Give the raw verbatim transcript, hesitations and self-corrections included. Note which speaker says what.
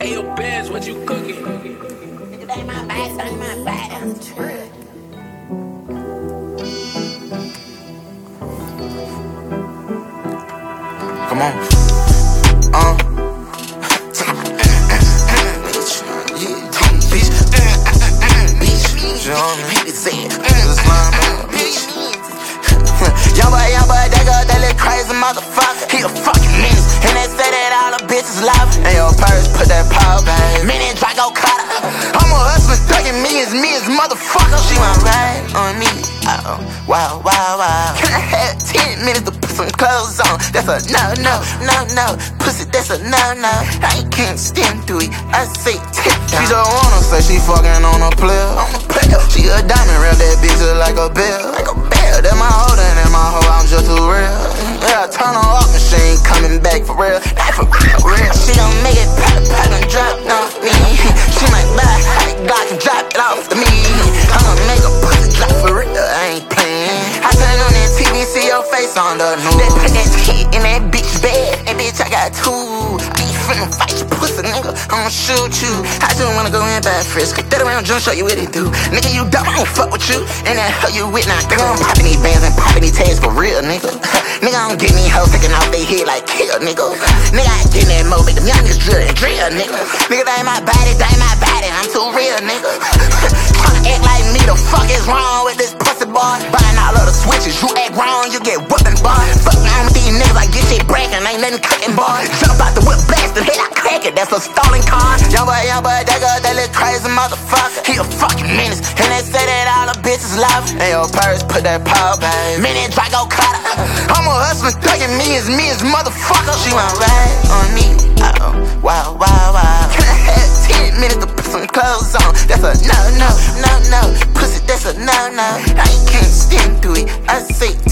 Speaker 1: Pay your bills, what you cooking? Nigga, that ain't my bag, that ain't my bag.
Speaker 2: Come on. Uh. Bitch. Bitch. You know me? Bitch. Young boy, young boy, that girl, that little crazy motherfucker. He a fucking menace. And they say that all the bitches love him. And your purse, put that power, babe. Mini Draco cutter. I'm a hustler, thugging me as me as motherfucker. She want ride on me. Uh-oh. Wow, wow, wow. Can I have ten minutes to put some clothes on? That's a no, no, no, no. Pussy, that's a no, no. I can't stand through it. I say tip down. She just wanna say she fucking on a player. On a player. She a diamond, real that bitch just like a bell. Like a bell. That my holder and my hoe, I'm just too real. Yeah, turn her off and she ain't coming back for real. Not for real, real. She gon' make it pop, pop and drop it off me. She might buy a hot Glock and drop it off to me. I'ma make a pussy drop for real. I ain't playing. I turn on that T V, see your face on the news. They put that shit in that bitch bed. That bitch, I got two. I ain't finna fight you, pussy nigga. I'ma shoot you. I just wanna go in by frisk. That around June, show you what it do. Nigga, you dumb, I don't fuck with you. And that hell you with now. Nigga, I'm popping these bands and popping these tags for real, nigga. Nigga, I'm getting these hoes taking off they head like kill, nigga. Nigga, I get in that mode, make them young niggas drill and drill, nigga. Nigga, that ain't my body, that ain't my body. I'm too real, nigga. Tryna act like me, the fuck is wrong with this pussy boy? Buying all of the switches, you act wrong, you get whooping, boy. Fuck around with these niggas, I get shit breaking, ain't nothing cooking, boy. Jump out the whip, blast and hit, I crack it, that's a stolen car. Young boy, young boy, that girl, that little crazy motherfucker. He a fucking menace, and they say that all the bitches love him. And your purse, put that power, babe. Mini Draco cutter. I'm a hustler, thugging me as me as motherfucker. She want ride on me. Uh-oh. Wow, wow, wow. Can I have ten minutes to put some clothes on? That's a no, no, no, no. Pussy, that's a no, no. I can't stand through it. I say